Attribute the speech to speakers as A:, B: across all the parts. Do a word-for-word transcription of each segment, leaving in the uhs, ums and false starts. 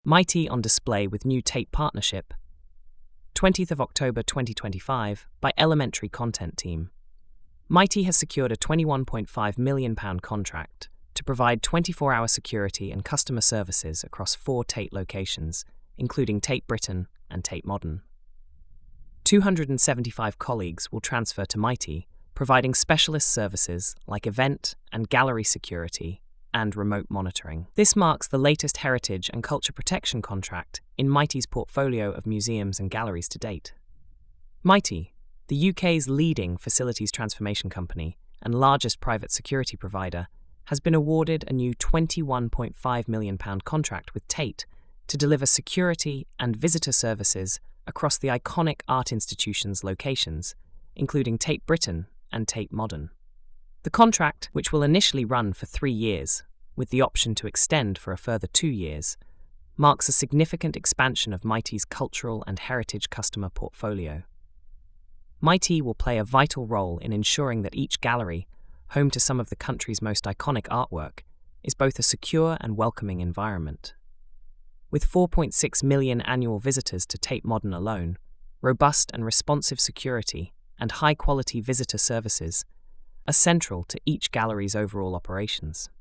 A: Mighty on display with new Tate partnership. twentieth of October twenty twenty-five by Elementary Content Team. Mighty has secured a twenty-one point five million pounds contract to provide twenty-four hour security and customer services across four Tate locations, including Tate Britain and Tate Modern. two hundred seventy-five colleagues will transfer to Mighty, providing specialist services like event and gallery security and remote monitoring. This marks the latest heritage and culture protection contract in Mighty's portfolio of museums and galleries to date. Mighty, the U K's leading facilities transformation company and largest private security provider, has been awarded a new twenty-one point five million pounds contract with Tate to deliver security and visitor services across the iconic art institution's locations, including Tate Britain and Tate Modern. The contract, which will initially run for three years, with the option to extend for a further two years, marks a significant expansion of Mighty's cultural and heritage customer portfolio. Mighty will play a vital role in ensuring that each gallery, home to some of the country's most iconic artwork, is both a secure and welcoming environment. With four point six million annual visitors to Tate Modern alone, robust and responsive security and high-quality visitor services are central to each gallery's overall operations.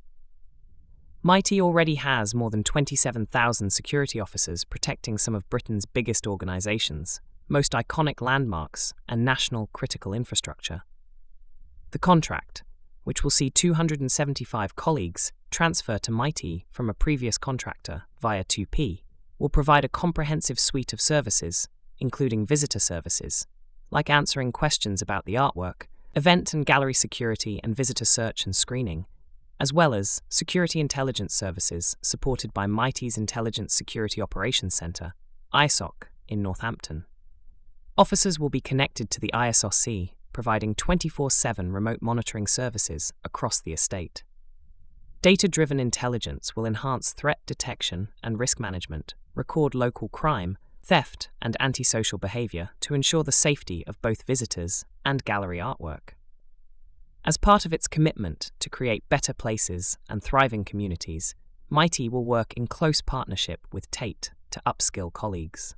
A: Mighty already has more than twenty-seven thousand security officers protecting some of Britain's biggest organisations, most iconic landmarks, and national critical infrastructure. The contract, which will see two hundred seventy-five colleagues transfer to Mighty from a previous contractor via two P, will provide a comprehensive suite of services, including visitor services, like answering questions about the artwork, event and gallery security and visitor search and screening, as well as security intelligence services supported by Mighty's Intelligence Security Operations Centre, I S O C, in Northampton. Officers will be connected to the I S O C, providing twenty-four seven remote monitoring services across the estate. Data-driven intelligence will enhance threat detection and risk management, record local crime, theft, and antisocial behaviour to ensure the safety of both visitors and gallery artwork. As part of its commitment to create better places and thriving communities, Mighty will work in close partnership with Tate to upskill colleagues.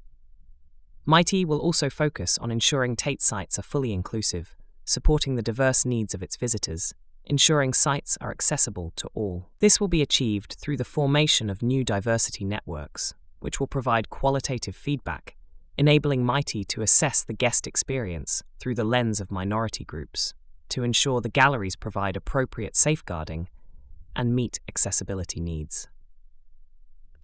A: Mighty will also focus on ensuring Tate sites are fully inclusive, supporting the diverse needs of its visitors, ensuring sites are accessible to all. This will be achieved through the formation of new diversity networks, which will provide qualitative feedback, enabling Mighty to assess the guest experience through the lens of minority groups, to ensure the galleries provide appropriate safeguarding and meet accessibility needs.